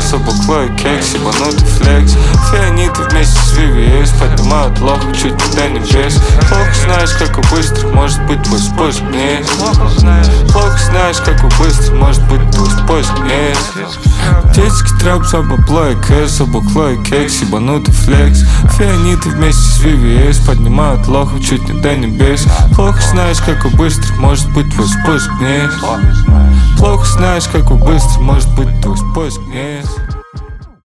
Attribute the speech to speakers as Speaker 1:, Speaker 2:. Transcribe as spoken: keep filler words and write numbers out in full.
Speaker 1: кэс, бухло и кекс, ебанутый флекс. Фианиты вместе с ви ви эс поднимают лоху чуть не до небес. Плохо знаешь, как у быстро может быть твой способ не. Плохо знаешь, как у быстро может быть твой способ не. Детский трэп за бабло и кэс, бухло и кекс, ебанутый флекс. Фианиты вместе с ви ви эс поднимают лоху чуть не до небес. Плохо знаешь, как у быстро может быть твой способ не. Плохо знаешь, как у быстро может быть твой способ не.